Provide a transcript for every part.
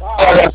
Olha,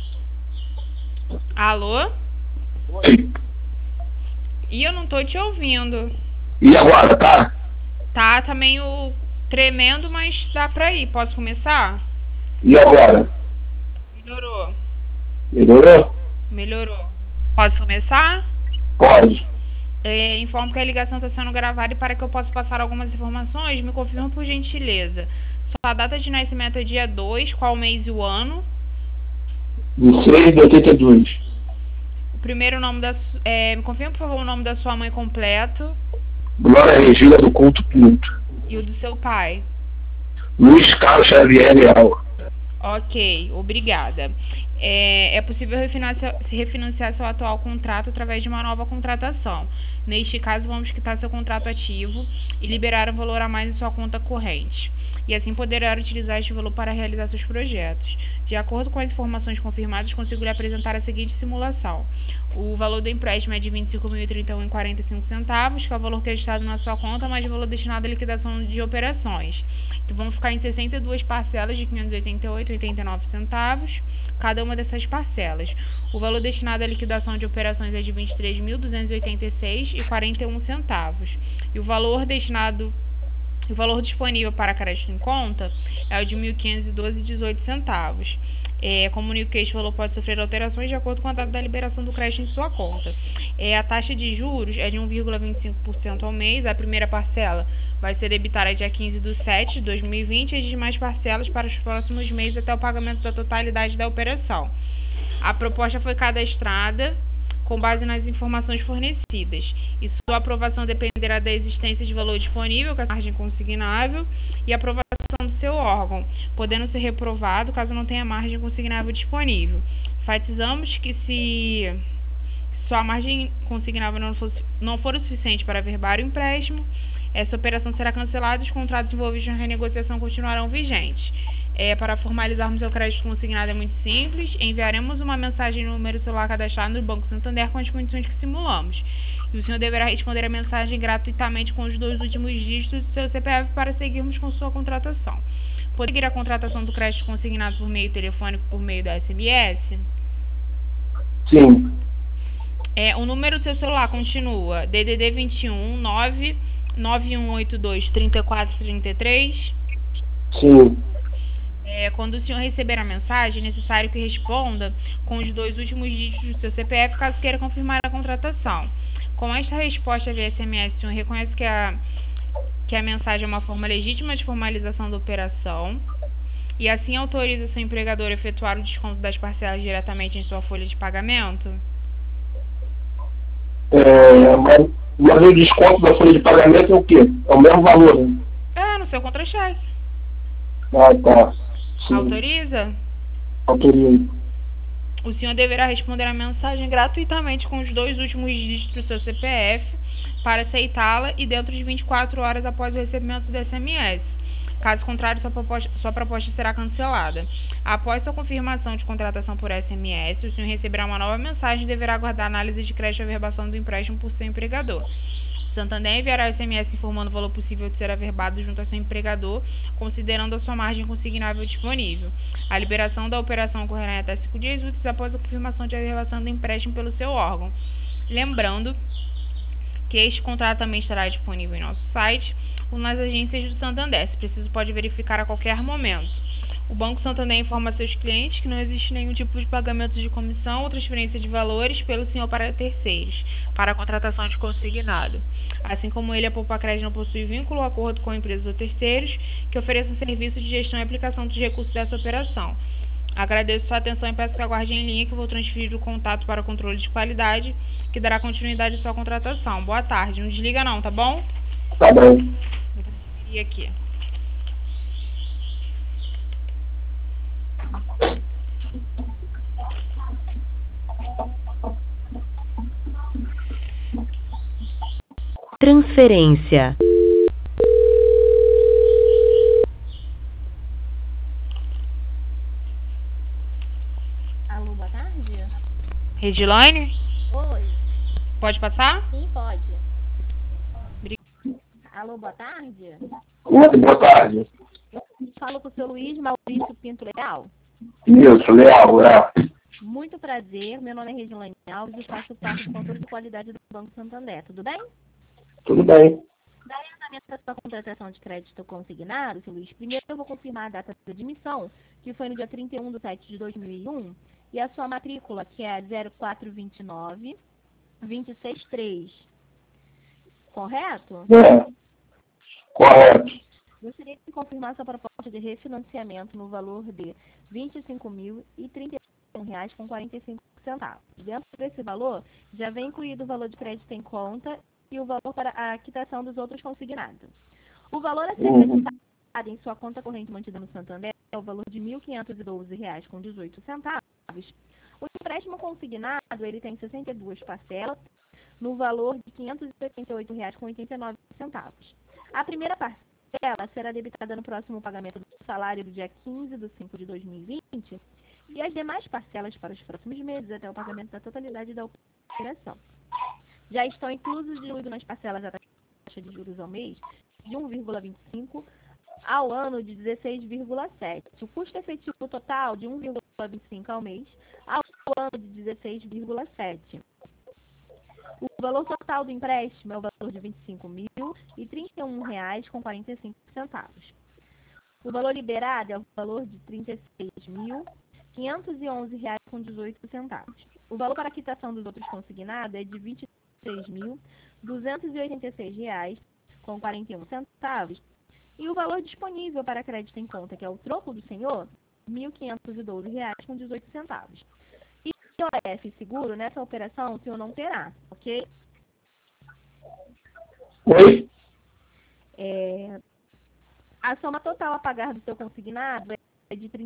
Alô? oi. E eu não tô te ouvindo. E agora, tá? Tá meio tremendo, mas dá pra ir. Posso começar? E agora? Melhorou. Melhorou? Melhorou. Posso começar? Pode. Informo que a ligação está sendo gravada e para que eu possa passar algumas informações, me confirma por gentileza. Sua data de nascimento é dia 2, qual mês e o ano? 26 de 82. O primeiro nome me confirma, por favor, o nome da sua mãe completo Glória Regina do Culto Pinto. e o do seu pai. Luiz Carlos Xavier Leal. Ok, obrigada. É possível refinanciar seu atual contrato através de uma nova contratação. Neste caso, vamos quitar seu contrato ativo e liberar um valor a mais em sua conta corrente. E assim poderá utilizar este valor para realizar seus projetos. De acordo com as informações confirmadas, consigo lhe apresentar a seguinte simulação. O valor do empréstimo é de R$ 25.031,45, que é o valor creditado na sua conta, mais o valor destinado à liquidação de operações. Então, vão ficar em 62 parcelas de R$ 588,89, cada uma dessas parcelas. O valor destinado à liquidação de operações é de R$ 23.286,41. E o valor disponível para crédito em conta é o de R$ 1.512,18. Comunico que este valor pode sofrer alterações de acordo com a data da liberação do crédito em sua conta. A taxa de juros é de 1,25% ao mês. A primeira parcela vai ser debitada dia 15/7/2020 e as demais parcelas para os próximos meses até o pagamento da totalidade da operação. A proposta foi cadastrada com base nas informações fornecidas e sua aprovação dependerá da existência de valor disponível, que é a margem consignável, e a aprovação do seu órgão, podendo ser reprovado caso não tenha margem consignável disponível. Enfatizamos que se sua margem consignável não for o suficiente para averbar o empréstimo, essa operação será cancelada e os contratos envolvidos na renegociação continuarão vigentes. Para formalizarmos o crédito consignado é muito simples. Enviaremos uma mensagem no número celular cadastrado no Banco Santander com as condições que simulamos. E o senhor deverá responder a mensagem gratuitamente com os 2 últimos dígitos do seu CPF para seguirmos com sua contratação. Pode seguir a contratação do crédito consignado por meio telefônico por meio da SMS? Sim. O número do seu celular continua DDD 21 99182 3433. Sim. Quando o senhor receber a mensagem, é necessário que responda com os 2 últimos dígitos do seu CPF, caso queira confirmar a contratação. Com esta resposta via SMS, o senhor reconhece que a mensagem é uma forma legítima de formalização da operação e assim autoriza seu empregador a efetuar o desconto das parcelas diretamente em sua folha de pagamento? Mas o desconto da folha de pagamento é o quê? É o mesmo valor, né? No seu contra-cheque. Ah, tá. Sim. Autoriza? Autorizo. O senhor deverá responder a mensagem gratuitamente com os 2 últimos dígitos do seu CPF para aceitá-la e dentro de 24 horas após o recebimento do SMS. Caso contrário, sua proposta será cancelada. Após sua confirmação de contratação por SMS, o senhor receberá uma nova mensagem e deverá aguardar a análise de crédito e averbação do empréstimo por seu empregador. O Santander enviará o SMS informando o valor possível de ser averbado junto a seu empregador, considerando a sua margem consignável disponível. A liberação da operação ocorrerá em até 5 dias úteis após a confirmação de averbação do empréstimo pelo seu órgão. Lembrando que este contrato também estará disponível em nosso site ou nas agências do Santander. Se preciso, pode verificar a qualquer momento. O Banco Santander informa a seus clientes que não existe nenhum tipo de pagamento de comissão ou transferência de valores pelo senhor para terceiros, para a contratação de consignado. Assim como ele, a Poupacred não possui vínculo ou acordo com empresas ou terceiros que ofereçam serviço de gestão e aplicação dos recursos dessa operação. Agradeço sua atenção e peço que aguarde em linha que eu vou transferir o contato para o controle de qualidade, que dará continuidade à sua contratação. Boa tarde. Não desliga não, tá bom? Tá bom. Vou transferir aqui. Transferência. Alô, boa tarde? Redilane? Oi, Pode passar? sim, pode. Obrigada. Alô, boa tarde? Oi, boa tarde. Falo com o seu Luiz Maurício Pinto Leal. Isso, Leal, é. Muito prazer, meu nome é Regiane Alves e faço parte do controle de qualidade do Banco Santander, tudo bem? Tudo bem. Darei andamento à sua contratação de crédito consignado, seu Luiz. Primeiro eu vou confirmar a data de admissão, que foi no dia 31/7/2001, e a sua matrícula, que é 0429-263. Correto? É, correto. Gostaria de confirmar sua proposta de refinanciamento no valor de R$ 25.031,45. Dentro desse valor, já vem incluído o valor de crédito em conta e o valor para a quitação dos outros consignados. O valor a ser acreditado em sua conta corrente mantida no Santander é o valor de R$ 1.512,18. O empréstimo consignado ele tem 62 parcelas no valor de R$ 588,89. A primeira parcela será debitada no próximo pagamento do salário do dia 15/5/2020 e as demais parcelas para os próximos meses até o pagamento da totalidade da operação. Já estão inclusos nas parcelas da taxa de juros ao mês de 1,25 ao ano de 16,7. O custo efetivo total de 1,25 ao mês ao ano de 16,7. O valor total do empréstimo é o valor de R$ 25.031,45. O valor liberado é o valor de R$ 36.511,18. O valor para a quitação dos outros consignados é de R$ 23.286,41. E o valor disponível para crédito em conta, que é o troco do senhor, R$ 1.512,18. E IOF seguro, nessa operação, o senhor não terá, ok? Oi? A soma total a pagar do seu consignado é de R$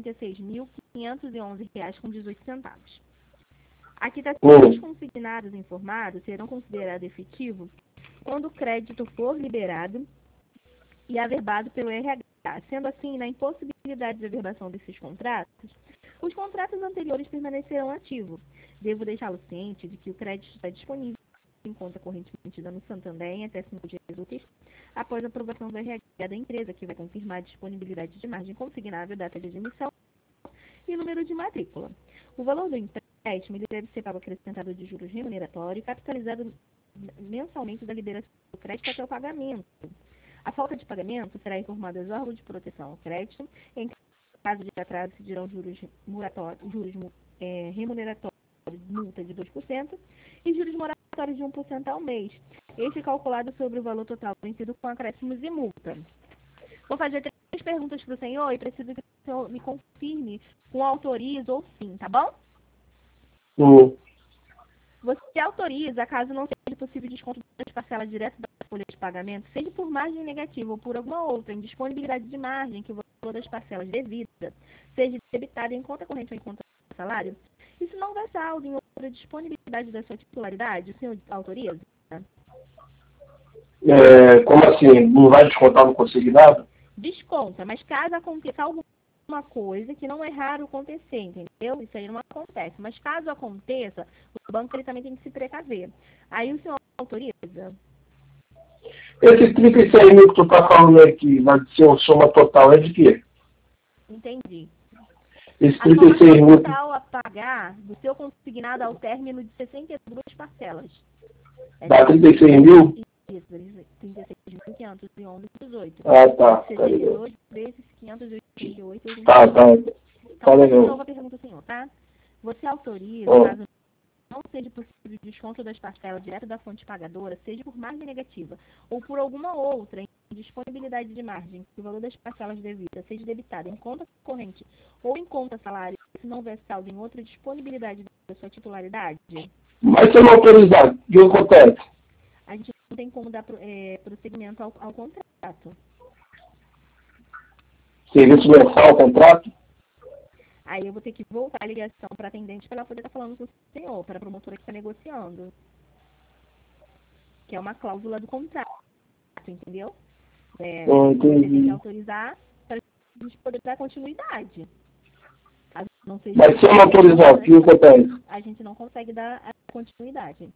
36.511,18. A quitação dos consignados informados serão considerados efetivos quando o crédito for liberado e averbado pelo RH. Sendo assim, na impossibilidade de averbação desses contratos, os contratos anteriores permanecerão ativos. Devo deixá-lo ciente de que o crédito está disponível em conta corrente mantida no Santander em até 5 dias úteis após a aprovação do RH da empresa, que vai confirmar a disponibilidade de margem consignável, data de admissão e número de matrícula. O valor do empréstimo ele deve ser pago acrescentado de juros remuneratório e capitalizado mensalmente da liberação do crédito até o pagamento. A falta de pagamento será informada aos órgãos de proteção ao crédito. Em caso de atraso, se dirão juros remuneratórios, multa de 2% e juros moratórios de 1% ao mês. Este calculado sobre o valor total vencido com acréscimos e multa. Vou fazer 3 perguntas para o senhor e preciso que o senhor me confirme com autoriza ou sim, tá bom? Você autoriza, caso não seja possível desconto das parcelas direto da folha de pagamento, seja por margem negativa ou por alguma outra indisponibilidade de margem que o valor das parcelas devida seja debitado em conta corrente ou em conta salário? E se não houver saldo em outra disponibilidade da sua titularidade, o senhor autoriza? Como assim? Não vai descontar no consignado? Desconta, mas caso aconteça alguma coisa que não é raro acontecer, entendeu? Isso aí não acontece. Mas caso aconteça, o banco ele também tem que se precaver. Aí o senhor autoriza? Esse 36 mil que tu tá falando aqui, vai ser uma soma total, é de quê? Entendi. Esse A soma 36 mil... total a pagar do seu consignado ao término de 62 parcelas. Dá 36 mil? Isso, 36.511,18. Ah, tá. 62 vezes 588,18. Tá. Então, Tá legal. de novo a pergunta do senhor, tá? Você autoriza, caso não seja possível o desconto das parcelas direto da fonte pagadora, seja por margem negativa ou por alguma outra indisponibilidade de margem, que o valor das parcelas devidas seja debitado em conta corrente ou em conta salário, se não houver saldo em outra disponibilidade da sua titularidade? Mas se eu não autorizar, o que acontece? A gente não tem como dar prosseguimento ao contrato. Serviço mensal, contrato? Aí eu vou ter que voltar a ligação para a atendente para ela poder estar falando com o senhor, para a promotora que está negociando. Que é uma cláusula do contrato, entendeu? Você tem que autorizar para a gente poder dar continuidade. Não seja Mas se eu não autorizar, o que acontece? A gente não consegue dar a continuidade.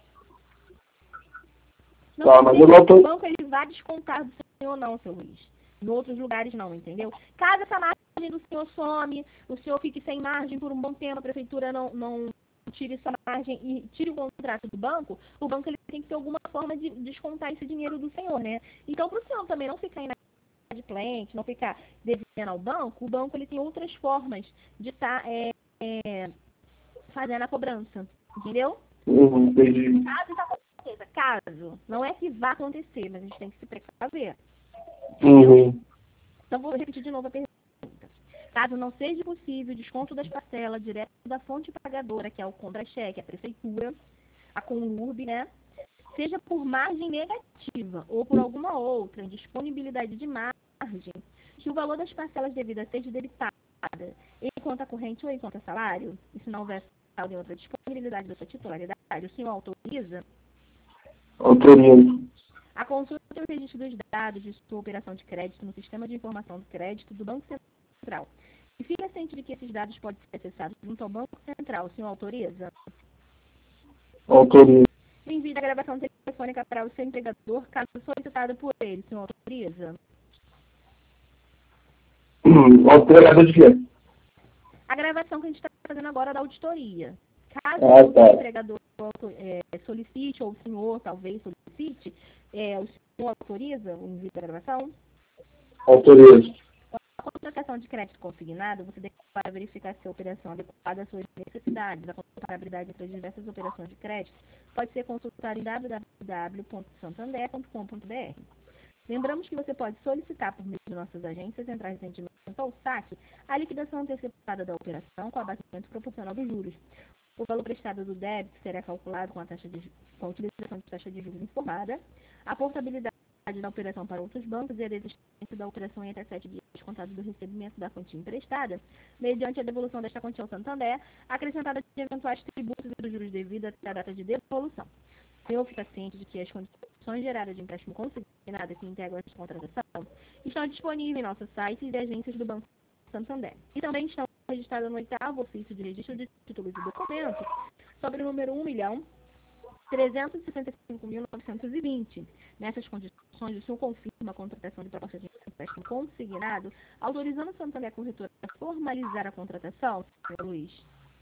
Não Tá, mas eu não banco ele vai descontar do senhor não, seu Luiz. Em outros lugares não, entendeu? Caso essa margem do senhor some, o senhor fique sem margem por um bom tempo, a prefeitura não tire essa margem e tire o contrato do banco, o banco ele tem que ter alguma forma de descontar esse dinheiro do senhor, né? Então, para o senhor também não ficar inadimplente, não ficar devendo ao banco, o banco ele tem outras formas de estar fazendo a cobrança, entendeu? Entendi. Caso isso aconteça, caso, não é que vá acontecer, mas a gente tem que se precaver. Então, vou repetir de novo a pergunta. Caso não seja possível o desconto das parcelas direto da fonte pagadora, que é o contra-cheque, a prefeitura, a Conurb, né? Seja por margem negativa ou por alguma outra indisponibilidade de margem, que o valor das parcelas devidas seja debitada em conta corrente ou em conta salário, e se não houver saldo em outra disponibilidade da sua titularidade, o senhor autoriza? Autorizo. A consulta e o registro dos dados de sua operação de crédito no Sistema de Informação do Crédito do Banco Central. E fica ciente de que esses dados podem ser acessados junto ao Banco Central. O senhor autoriza? Autorizo. Envie a gravação telefônica para o seu empregador, caso solicitado por ele. O senhor autoriza? Autorizador de quê? A gravação que a gente está fazendo agora da auditoria. Caso o seu empregador solicite, ou o senhor talvez solicite, o senhor autoriza o envio da gravação? Autorizo. A contratação de crédito consignado, você deve verificar se a operação é adequada às suas necessidades. A comparabilidade entre as diversas operações de crédito pode ser consultada em www.santander.com.br. Lembramos que você pode solicitar por meio de nossas agências centrais de atendimento ou saque a liquidação antecipada da operação com abatimento proporcional dos juros. O valor prestado do débito será calculado com a utilização de taxa de juros informada, a portabilidade da operação para outros bancos e a desistência da operação em até 7 dias descontado do recebimento da quantia emprestada, mediante a devolução desta quantia ao Santander, acrescentada de eventuais tributos e dos juros devidos até a data de devolução. O senhor fica ciente de que as condições geradas de empréstimo consignado que integram esta contratação estão disponíveis em nosso site e de agências do Banco Santander. E também estão registradas no 8º ofício de registro de títulos e documentos sobre o número 1.365.920. Nessas condições, o senhor confirma a contratação de proposta de empréstimo consignado, autorizando o Santander Corretora a formalizar a contratação, senhor Luiz?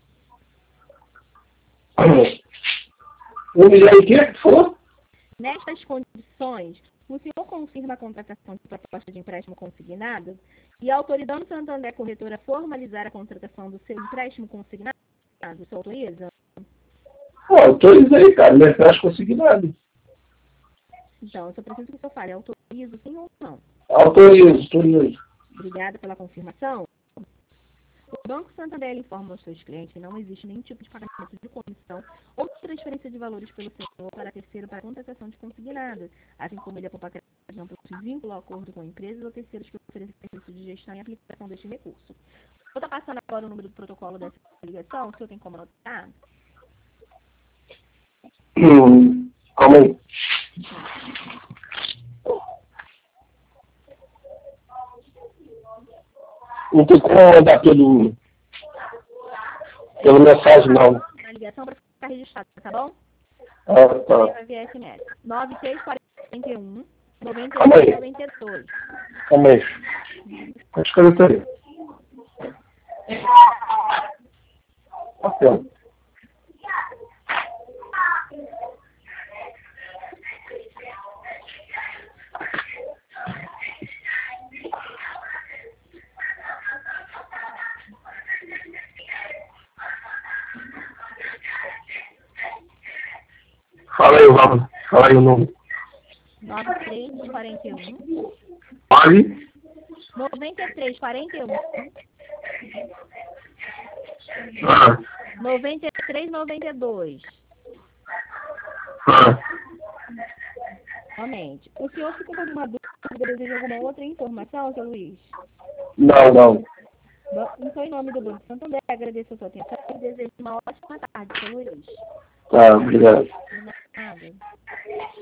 1 milhão e quê? Falou? Nestas condições, o senhor confirma a contratação de proposta de empréstimo consignado e autorizando o Santander Corretora a formalizar a contratação do seu empréstimo consignado, o senhor autoriza? Autorizei, cara. Não é empréstimo consignado. Então, eu só preciso que o senhor fale, autorizo sim ou não? Autorizo. Obrigada pela confirmação. O Banco Santander informa aos seus clientes que não existe nenhum tipo de pagamento de comissão ou transferência de valores pelo senhor para terceiro para contratação de consignado, assim como ele aponta que não possui vínculo ou acordo com empresas ou terceiros que oferecem serviço de gestão e aplicação deste recurso. Vou estar passando agora o número do protocolo dessa ligação, o senhor tem como anotar? Calma aí. Não tem como mandar pelo mensagem, não. Na ligação para ficar registrado, tá bom? Tá. Vai via SMS. 9341 Calma aí. 92. Calma aí. Acho que eu tenho. Papel. Fala aí, vamos. Fala aí o número. 9341 Vale. 9341 9392. Somente. O senhor ficou com alguma dúvida, deseja alguma outra informação, seu Luiz? Não. Bom, então, em nome do Banco Santander, agradeço a sua atenção e desejo uma ótima tarde, seu Luiz. Tá, obrigado. De nada.